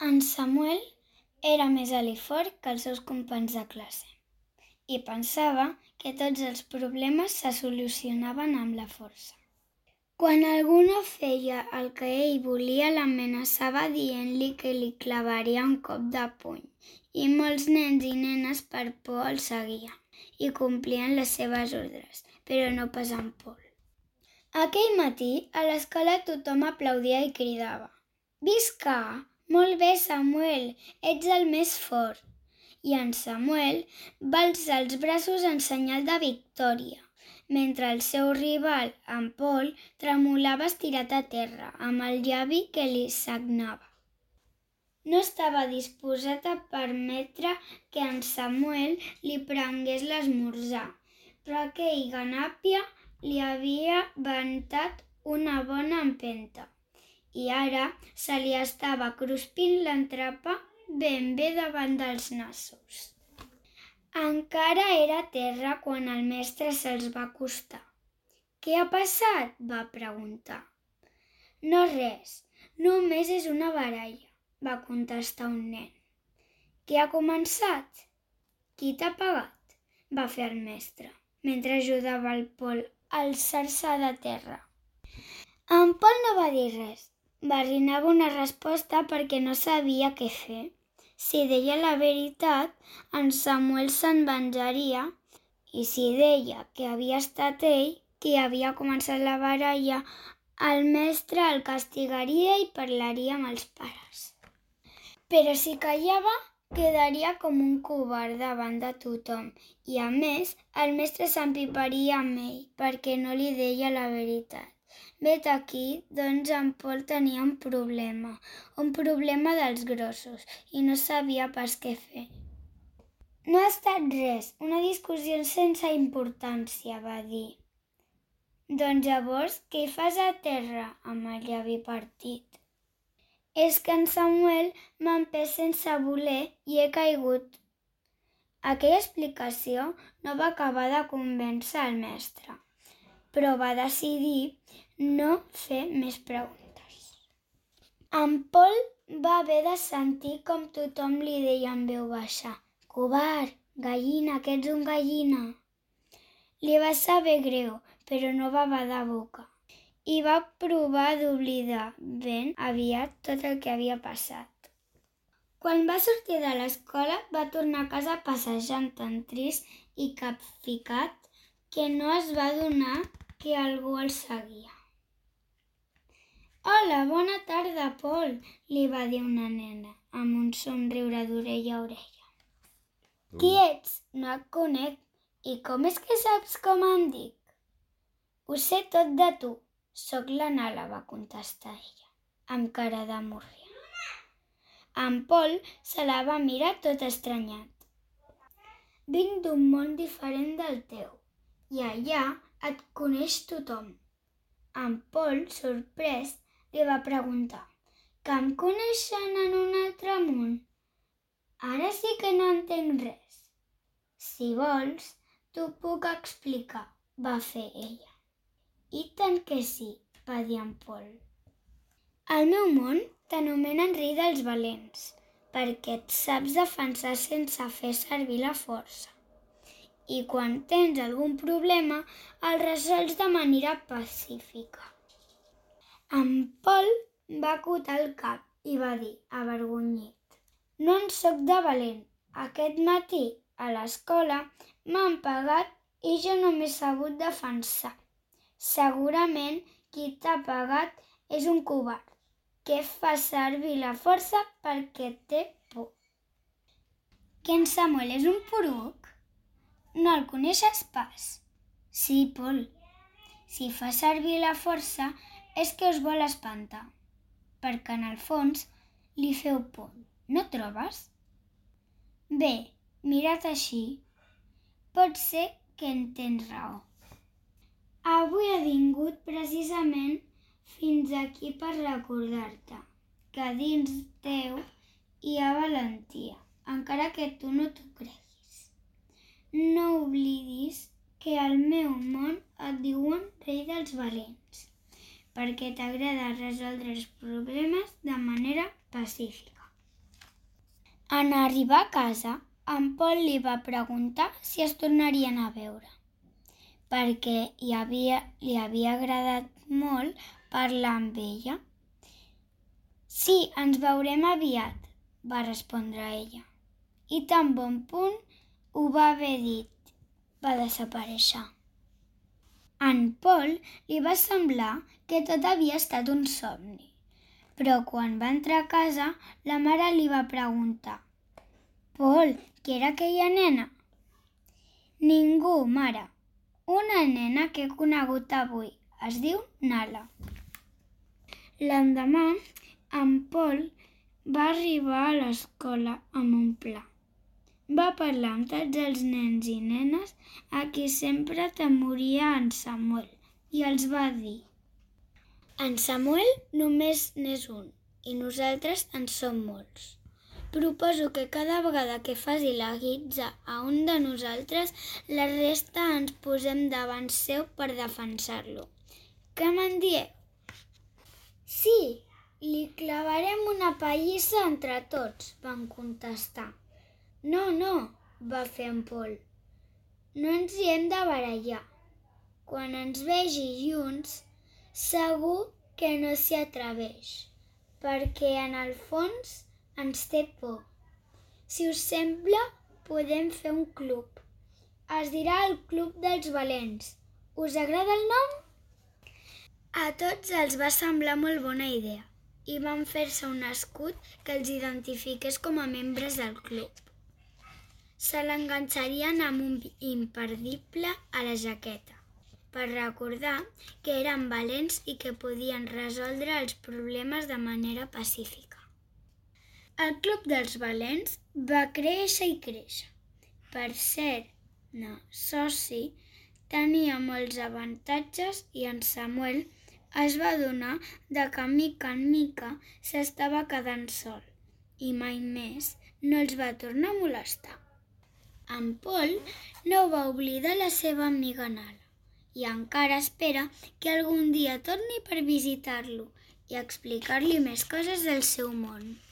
En Samuel era més alifort que els seus companys de classe i pensava que tots els problemes se solucionaven amb la força. Quan algú no feia el que ell volia, l'amenaçava dient-li que li clavaria un cop de puny, i molts nens i nenes per por el seguien i complien les seves ordres, però no pas en Paul. Aquell matí, a l'escola tothom aplaudia i cridava: «Visca! Molt bé, Samuel! Ets el més fort!» I en Samuel va alçar els braços en senyal de victòria, mentre el seu rival, en Paul, tremolava estirat a terra, amb el llavi que li sagnava. No estava disposat a permetre que en Samuel li prengués l'esmorzar, però aquell ganàpia li havia ventat una bona empenta i ara se li estava cruspint l'entrepà ben bé davant dels nassos. Encara era a terra quan el mestre se'ls va acostar. «Què ha passat?», va preguntar. «No res, només és una baralla», va contestar un nen. «Què ha començat?» «Qui t'ha pagat?», va fer el mestre, mentre ajudava el Paul a alçar-se de terra. En Paul no va dir res. Barrinava una resposta perquè no sabia què fer. Si deia la veritat, en Samuel se'n venjaria, i si deia que havia estat ell qui havia començat la baralla, el mestre el castigaria i parlaria amb els pares. Però si callava, quedaria com un covard davant de tothom i, a més, el mestre s'empiparia amb ell perquè no li deia la veritat. Vet aquí, doncs, en Paul tenia un problema dels grossos, i no sabia pas què fer. «No ha estat res, una discussió sense importància», va dir. «Doncs llavors, què hi fas a terra amb el llavi partit?» «És que en Samuel m'ha empès sense voler i he caigut». Aquella explicació no va acabar de convèncer el mestre, però va decidir no fer més preguntes. En Paul va haver de sentir com tothom li deia en veu baixa: «Covard, gallina, que ets un gallina». Li va saber greu, però no va badar boca, i va provar d'oblidar ben aviat tot el que havia passat. Quan va sortir de l'escola, va tornar a casa passejant tan trist i capficat que no es va adonar que algú el seguia. «Hola, bona tarda, Paul», li va dir una nena, amb un somriure d'orella a orella. «Qui ets? No et conec. I com és que saps com em dic?» «Ho sé tot de tu. Soc la Nala», va contestar ella, amb cara de morrià. En Paul se la va mirar tot estranyat. «Vinc d'un món diferent del teu, i allà et coneix tothom». En Paul, sorprès, li va preguntar: «Que em coneixen en un altre món? Ara sí que no entenc res». «Si vols, t'ho puc explicar», va fer ella. «I tant que sí», va dir en Paul. «Al meu món t'anomenen rei dels valents, perquè et saps defensar sense fer servir la força. I quan tens algun problema, el resols de manera pacífica». En Paul va acotar el cap i va dir, avergonyit: «No en soc de valent. Aquest matí, a l'escola, m'han pegat i jo no m'he sabut defensar. Segurament qui t'ha pegat és un covard, que fa servir la força perquè té por». «Que en Samuel és un poruc? No el coneixes pas?» «Sí, Paul. Si fa servir la força és que us vol espantar, perquè en el fons li feu por, no trobes?» «Bé, mirat així, pot ser que en tens raó. Avui he vingut precisament fins aquí per recordar-te que dins teu hi ha valentia, encara que tu no t'ho creguis. No oblidis que al meu món et diuen rei dels valents, perquè t'agrada resoldre els problemes de manera pacífica». En arribar a casa, en Pol li va preguntar si es tornarien a veure, perquè li havia agradat molt parlar amb ella. «Sí, ens veurem aviat», va respondre ella. I tan bon punt ho va haver dit, va desaparèixer. En Pol li va semblar que tot havia estat un somni, però quan va entrar a casa, la mare li va preguntar: «Pol, qui era aquella nena?» «Ningú, mare. Una nena que he conegut avui. Es diu Nala». L'endemà, en Pol va arribar a l'escola amb un pla. Va parlar amb tots els nens i nenes a qui sempre temoria en Samuel i els va dir: «En Samuel només n'és un i nosaltres en som molts. Proposo que cada vegada que faci la guitza a un de nosaltres, la resta ens posem davant seu per defensar-lo. Què me'n dieu?» «Sí, li clavarem una pallissa entre tots», van contestar. «No, va fer en Pol. No ens hi hem de barallar. Quan ens vegi junts, segur que no s'hi atreveix, perquè en el fons ens té por. Si us sembla, podem fer un club. Es dirà el Club dels Valents. Us agrada el nom?» A tots els va semblar molt bona idea i van fer-se un escut que els identifiqués com a membres del club. Se l'enganxarien amb un imperdible a la jaqueta, per recordar que eren valents i que podien resoldre els problemes de manera pacífica. El Club dels Valents va créixer i créixer. Per ser-ne soci, tenia molts avantatges i en Samuel es va adonar que mica en mica s'estava quedant sol i mai més no els va tornar a molestar. En Pol no va oblidar la seva amiga Nala i encara espera que algun dia torni per visitar-lo i explicar-li més coses del seu món.